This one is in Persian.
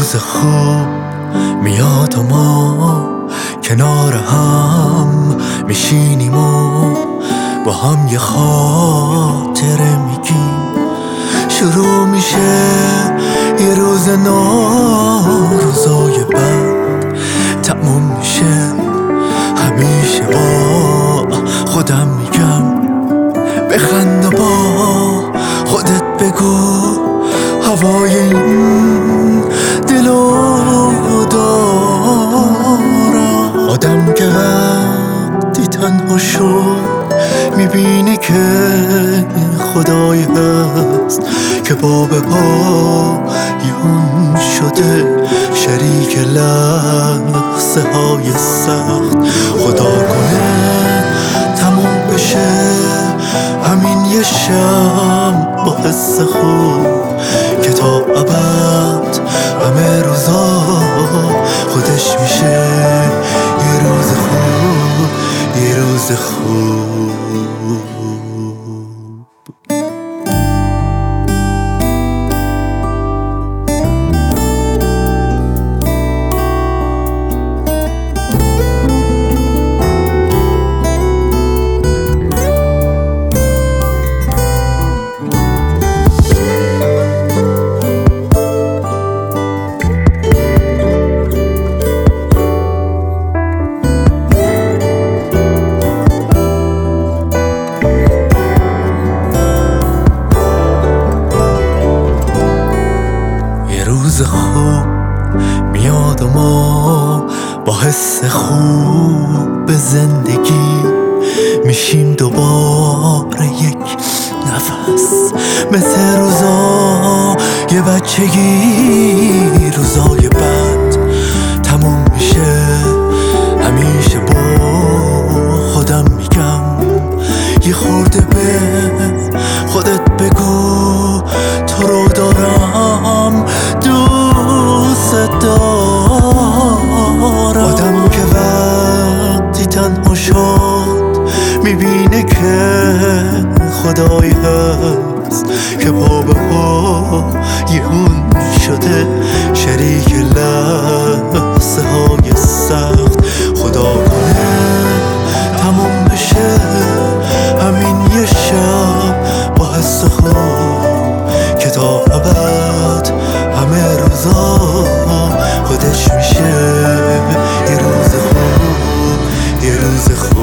روز خوب میاد و ما کنار هم میشینیم و با هم یه خاطره میگیم. شروع میشه یه روز نو، روزای بعد تموم میشه. همیشه با خودم میگم بخند و با خودت بگو هوای این دلو دارم. آدم که وقتی تنها شد میبینه که خدایی هست که پا به پا یون شده، شریک لحظه های سخت. خدا کنه تموم بشه همین یه شب با حس خوب که تا ابد همه روزا خودش میشه یه روز خوب، یه روز خوب. روز خوب میاد و ما با حس خوب به زندگی میشیم دوباره یک نفس، مثل روزا یه بچگی. روزای بعد تموم میشه، همیشه با خودم میگم یه خورده به خودت بگو تو رو دارم، دوست دارم. آدم که وقتی تنها شد میبینه که خدایی هست که پا به پا یون شده، شریک لحظه های سخت. خدا کنه تموم بشه همین یه شب با حس خوب که تا ابد همه روزا خودش میشه یه روز خوب، یه روز خوب.